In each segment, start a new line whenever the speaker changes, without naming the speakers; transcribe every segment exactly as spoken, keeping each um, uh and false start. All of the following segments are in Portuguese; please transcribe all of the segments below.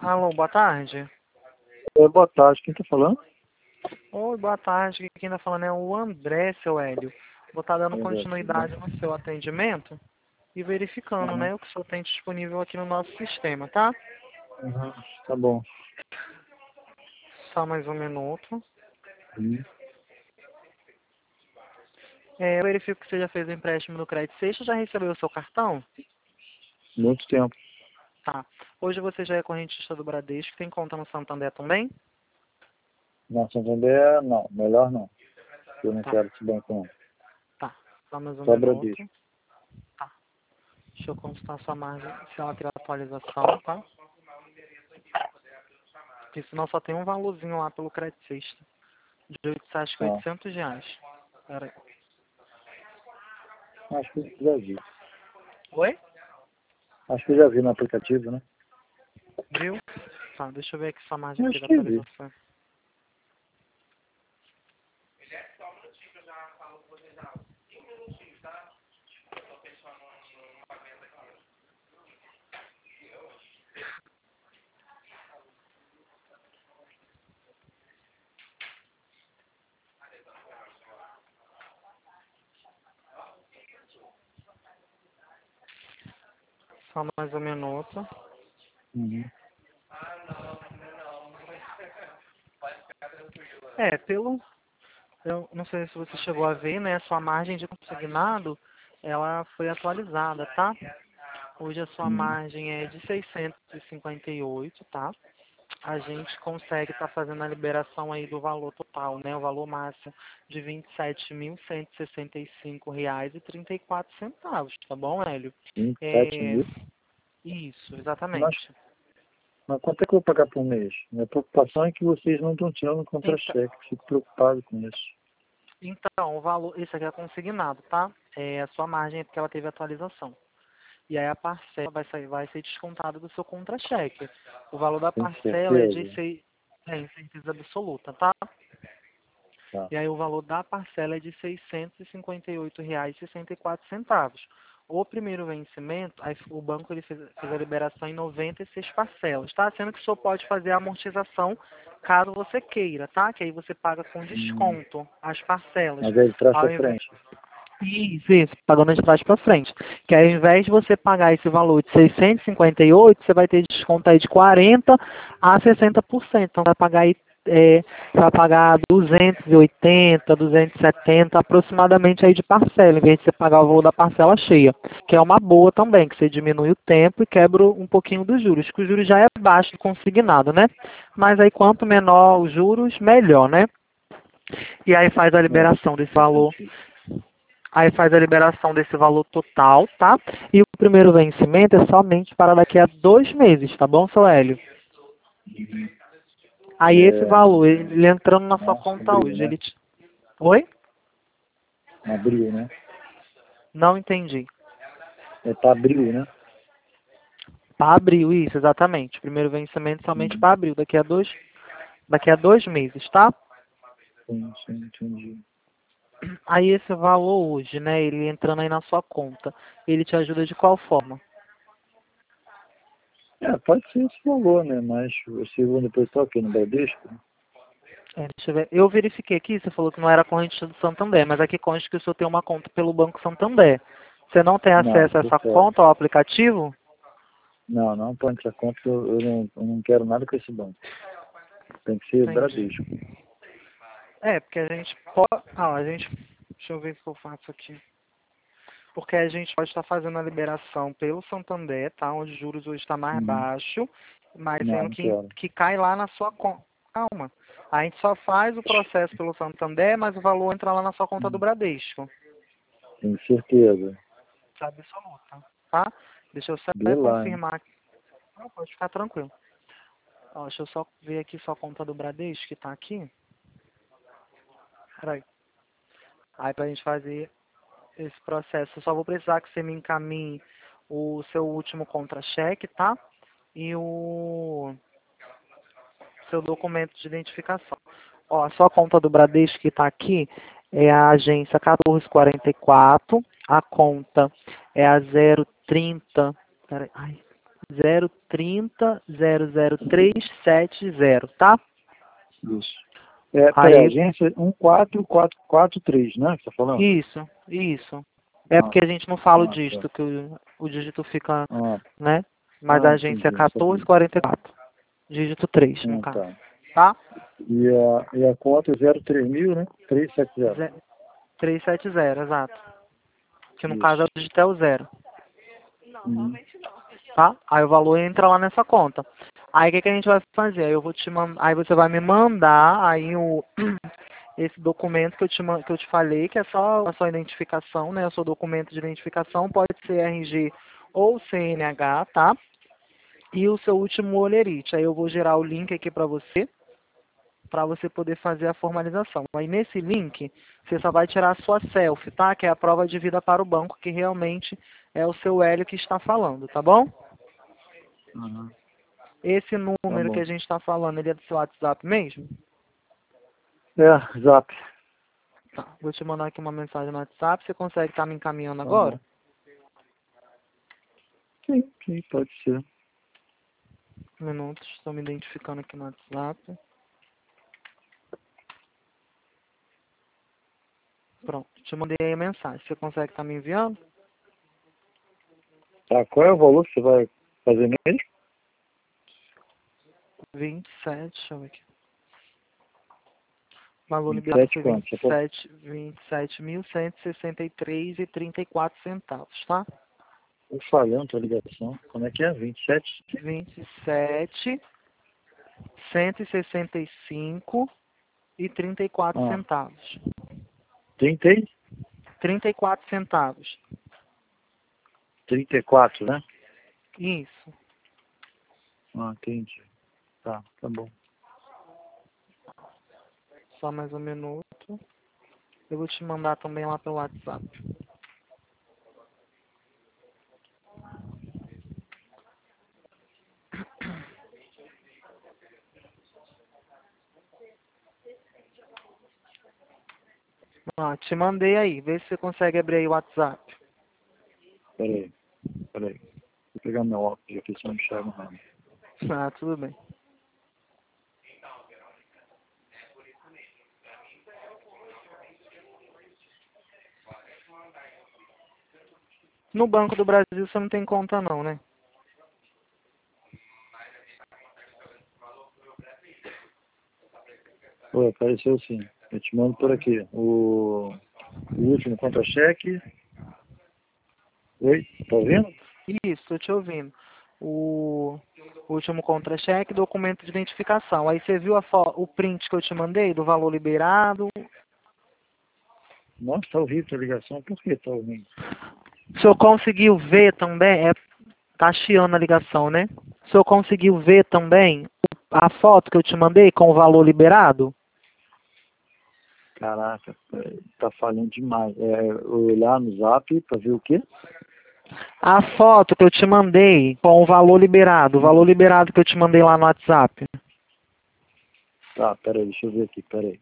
Alô, boa tarde.
Oi, boa tarde. Quem tá falando?
Oi, boa tarde. Quem tá falando é o André, seu Hélio. Vou estar dando
André, tudo
continuidade
bem?
no seu atendimento e verificando,
Aham.
né, o que o senhor tem disponível aqui no nosso sistema, tá?
Aham. Tá bom.
Só mais um minuto.
Hum.
É, eu verifico que você já fez o empréstimo do Crédito Sexta, já recebeu o seu cartão?
Muito tempo.
Tá. Hoje você já é correntista do Bradesco, tem conta no Santander também?
Na Santander, não. Melhor não. Eu não
Tá,
quero esse banco, não.
tá. Só mais um
Só
minuto.
Bradesco.
Tá. Deixa eu consultar sua margem, se ela teve atualização, tá? Porque senão só tem um valorzinho lá pelo Crédito Sexta. De oitocentos, acho que
Ah,
oitocentos reais. Pera aí.
acho que eu já vi.
Oi?
Acho que eu já vi no aplicativo, né?
Viu? Tá, deixa eu ver aqui se a margem
Acho
teve
que vi.
atualização. Só mais um minuto.
Uhum.
É, pelo... Eu não sei se você chegou a ver, né? A sua margem de consignado, ela foi atualizada, tá? Hoje a sua
Uhum.
margem é de seiscentos e cinquenta e oito, tá? A gente consegue estar fazendo a liberação aí do valor total, né? O valor máximo de vinte e sete mil cento e sessenta e cinco reais e trinta e quatro centavos, tá bom, Hélio?
vinte e sete
É,
mil.
isso,
Mas,
exatamente.
mas quanto é que eu vou pagar por mês? Minha preocupação é que vocês não estão tirando
Então,
contra-cheque. Fico preocupado com isso.
então, o valor, isso aqui é consignado, tá? É, a sua margem é porque ela teve atualização. E aí a parcela vai, sair, vai ser descontada do seu contra-cheque. O valor da
Tem
parcela é de
certeza?
seis, é, em certeza absoluta, tá?
Tá.
E aí o valor da parcela é de seiscentos e cinquenta e oito reais e sessenta e quatro centavos. O primeiro vencimento, aí o banco ele fez, fez a liberação em noventa e seis parcelas, tá? Sendo que o senhor pode fazer a amortização caso você queira, tá? Que aí você paga com
Hum.
desconto as parcelas.
Mas aí ele traz
Ao
pra
invés...
frente.
Isso, isso, pagando de trás para frente. Que aí, ao invés de você pagar esse valor de seiscentos e cinquenta e oito, você vai ter desconto aí de quarenta a sessenta por cento. Então vai pagar aí, é, vai pagar duzentos e oitenta, duzentos e setenta aproximadamente aí de parcela, em vez de você pagar o valor da parcela cheia. Que é uma boa também, que você diminui o tempo e quebra um pouquinho dos juros, que o juros já é baixo consignado, né? Mas aí quanto menor os juros, melhor, né? E aí faz a
É,
liberação desse
faz
valor.
sentido.
Aí faz a liberação desse valor total, tá? E o primeiro vencimento é somente para daqui a dois meses, tá bom, seu Hélio? Aí esse
É,
valor, ele entrando na sua
março,
conta
abril,
hoje,
né?
ele te... Oi?
Abril, né?
Não entendi.
É para abril, né?
Para abril, isso, exatamente. O primeiro vencimento somente
Uhum.
para abril, daqui a dois, daqui a dois meses, tá?
Sim, sim, entendi.
Aí esse valor hoje, né, ele entrando aí na sua conta, ele te ajuda de qual forma?
É, pode ser esse valor, né? Mas o segundo depois está aqui no Bradesco.
É, deixa eu ver. Eu verifiquei aqui, você falou que não era corrente do Santander, mas aqui consta que o senhor tem uma conta pelo Banco Santander. Você não tem
Não,
acesso a
tô
essa
fora.
conta, ao aplicativo?
Não, não põe essa conta, que eu, eu, não, eu não quero nada com esse banco. Tem que ser
Entendi.
Bradesco.
É, porque a gente pode... Ah, a gente... Deixa eu ver se eu faço aqui. Porque a gente pode estar fazendo a liberação pelo Santander, tá? Onde os juros hoje está mais
Uhum.
baixo, mas
Não,
sendo
não
que,
quero.
que cai lá na sua conta. Calma. A gente só faz o processo pelo Santander, mas o valor entra lá na sua conta do
Uhum.
Bradesco.
Tenho certeza.
Sabe absoluta, tá? Deixa eu só
Vê lá, hein?
confirmar. Não, pode ficar tranquilo. Ó, deixa eu só ver aqui sua conta do Bradesco, que tá aqui. Peraí. Aí pra gente fazer esse processo, eu só vou precisar que você me encaminhe o seu último contra-cheque, tá? E o seu documento de identificação. Ó, a sua conta do Bradesco que tá aqui é a agência quatorze quarenta e quatro, a conta é a zero trinta, peraí, ai, zero trinta zero zero três sete zero, tá?
Isso. É,
Aí,
peraí, agência um quatro quatro quatro três, né? Que você tá falando?
isso, isso. É
Ah,
porque a gente não fala o
ah,
dígito,
tá.
que o, o dígito fica,
Ah,
né? Mas a
ah,
agência é
entendi,
quatorze
sabia.
quarenta e quatro. Dígito três, no
Ah,
caso.
tá.
Tá?
E a, e a conta é zero três mil, né? trezentos e setenta.
Ze- trezentos e setenta, exato. Que no caso é o
Isso.
dígito é o zero.
Hum.
Tá? Aí o valor entra lá nessa conta. Aí o que, que a gente vai fazer? Aí eu vou te mandar, aí você vai me mandar aí o esse documento que eu te man- que eu te falei, que é só a sua identificação, né? O seu documento de identificação pode ser R G ou C N H, tá? E o seu último olerite. Aí eu vou gerar o link aqui para você, para você poder fazer a formalização. Aí nesse link, você só vai tirar a sua selfie, tá? Que é a prova de vida para o banco, que realmente é o seu Hélio que está falando, tá bom?
Uhum.
Esse
Tá
número que
bom.
a gente está falando, ele é do seu WhatsApp mesmo?
É, zap.
Tá. Vou te mandar aqui uma mensagem no WhatsApp. Você consegue estar me encaminhando
Tá bom.
agora?
Sim, sim, pode ser.
Um minuto, estou me identificando aqui no WhatsApp. Pronto, te mandei aí a mensagem. Você consegue estar me enviando?
Tá, qual é o valor que você vai fazer mesmo?
vinte e sete, deixa eu ver aqui. Valor
vinte e
liberado
sete
foi
quanto?
vinte
Só
e
pra...
sete, vinte e sete mil cento e sessenta e três e trinta e quatro centavos, tá?
Eu falhando a ligação. Como é que é? vinte e sete?
vinte e sete, cento e sessenta e cinco e trinta e quatro
Ah,
centavos.
trinta e?
trinta e quatro centavos.
trinta e quatro, né?
Isso.
Ah, entendi. Tá, tá bom.
Só mais um minuto. Eu vou te mandar também lá pelo WhatsApp. Ah, te mandei aí. Vê se você consegue abrir aí o WhatsApp.
Peraí, peraí. Vou pegar meu óculos aqui, se não enxergo nada.
Ah, tudo bem. No Banco do Brasil você não tem conta não, né?
Oi, apareceu sim. Eu te mando por aqui. O, o último contra-cheque. Oi, tá ouvindo?
Isso, tô te ouvindo. O último contra-cheque, documento de identificação. Aí você viu a fo- o print que eu te mandei do valor liberado?
Nossa, tá horrível a ligação. Por que tá ouvindo?
O senhor conseguiu ver também? É, tá chiando a ligação, né? O senhor conseguiu ver também a foto que eu te mandei com o valor liberado?
Caraca, é, tá falhando demais. É, olhar no zap pra ver o quê?
A foto que eu te mandei com o valor liberado, o valor liberado que eu te mandei lá no WhatsApp.
Tá, peraí, deixa eu ver aqui, peraí.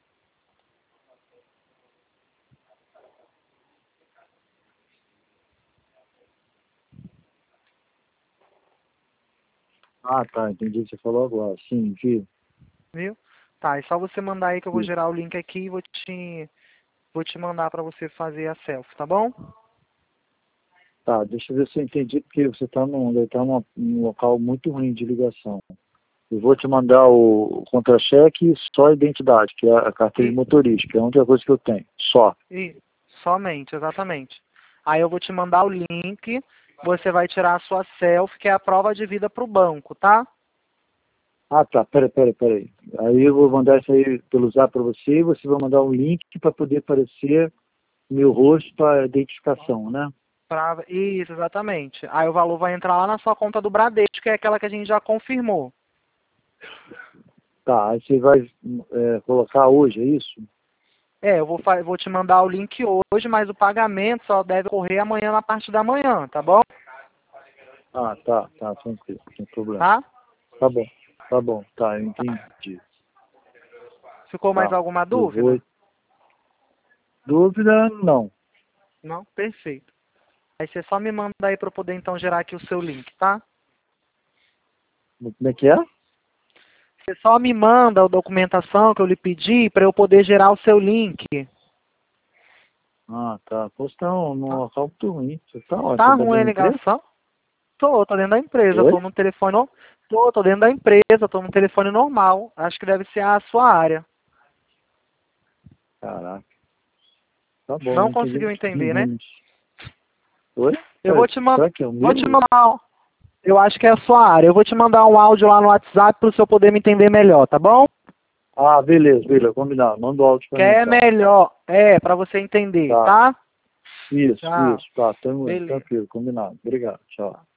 Ah, tá, entendi o que você falou agora. Sim, vi.
Viu? Tá, é só você mandar aí que eu vou
vi.
gerar o link aqui e vou te, vou te mandar para você fazer a selfie, tá bom?
Tá, deixa eu ver se eu entendi, porque você tá num, deve tá num, num local muito ruim de ligação. Eu vou te mandar o contra-cheque e só a identidade, que é a carteira de
E,
motorista, que é a única coisa que eu tenho. Só.
e somente, exatamente. Aí eu vou te mandar o link, você vai tirar a sua selfie, que é a prova de vida para o banco, tá?
Ah, tá, peraí, peraí, peraí. Aí eu vou mandar isso aí pelo zap para você e você vai mandar um link para poder aparecer meu rosto para identificação, né?
Pra, isso, exatamente. Aí o valor vai entrar lá na sua conta do Bradesco, que é aquela que a gente já confirmou.
Tá, aí você vai é, colocar hoje, é isso?
É, eu vou, fa- vou te mandar o link hoje, mas o pagamento só deve ocorrer amanhã na parte da manhã, tá bom?
Ah, tá, tá, tranquilo, sem problema.
Tá?
Tá bom, tá bom, tá, eu entendi.
Ficou mais
Tá,
alguma
eu vou.
dúvida?
Dúvida, não.
Não? Perfeito. Aí você só me manda aí para eu poder então gerar aqui o seu link, tá?
Como é que é?
Você só me manda a documentação que eu lhe pedi para eu poder gerar o seu link.
Ah, tá. Pois tá num local muito ruim. Você tá onde?
Tá
Você tá
ruim a
dentro da empresa?
ligação? Tô, tô dentro da empresa,
Oi?
tô no telefone, no- tô, tô dentro da empresa, tô no telefone normal. Acho que deve ser a sua área.
Caraca. Tá bom, não
Não
entendi
conseguiu
muito
entender, né?
bem. Oi?
Eu
Ué,
vou te mandar,
será que é o
vou te
meu?
mandar, eu acho que é a sua área. Eu vou te mandar um áudio lá no WhatsApp para o senhor poder me entender melhor, tá bom?
Ah, beleza, beleza, combinado. Manda o áudio pra
Que
mim
é
então.
melhor, é, para você entender,
Tá.
tá?
Isso,
Tchau.
isso, tá, tamo,
Beleza.
tranquilo, combinado. Obrigado, tchau.